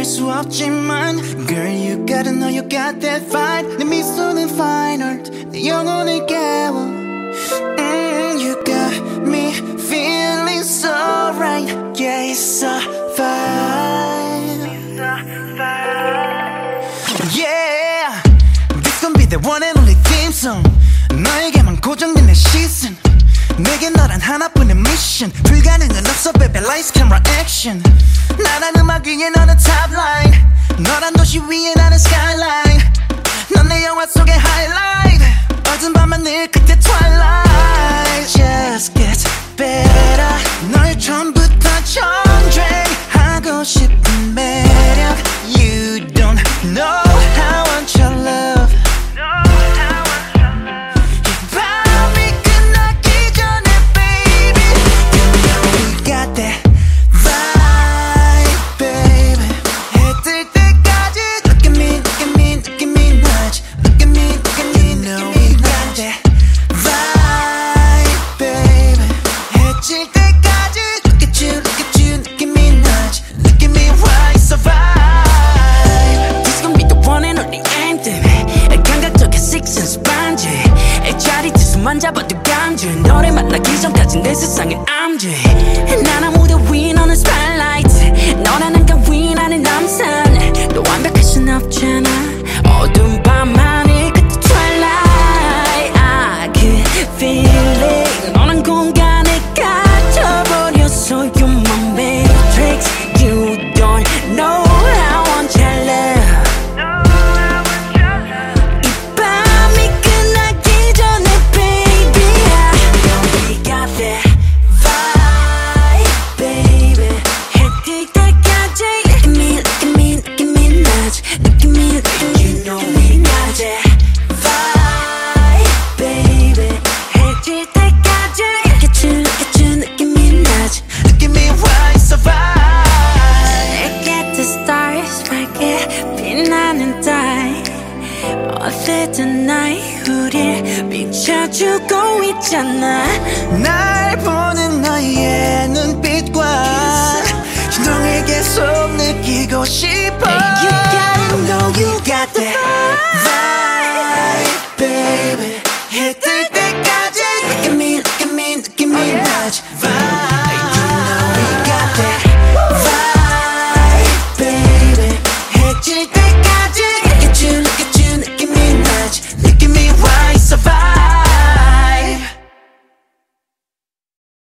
알 수 없지만 Girl you gotta know you got that fight 내 미소는 fine art 내 영혼을 깨워 You got me feeling so right Yeah it's a vibe Yeah This gon' be the one and only theme song 너에게만 고정된 내 시선 내게 너란 하나뿐인 미션 불가능은 없어 baby lights camera action 나란 음악 위에 너는 top line 너란 도시 위에 나는 skyline 넌 내 영화 속의 highlight 어두운 밤하늘 끝에 twilight Just gets better 널 처음부터 정죄하고 싶은 매력 You don't know how I want your love 잡아도 간주 너를 만나기 전까진 내 세상엔 암주 난 아무도 위 너는 spotlight 너라는 가위 나는 남산 너 완벽할 순 없잖아 어두운 밤하늘 끝에 twilight I could feel it 너란 공간에 갇혀버렸어 You're my matrix You don't know how I want your love 어쨌든 나의 우릴 비춰주고 있잖아 날 보는 너의 눈빛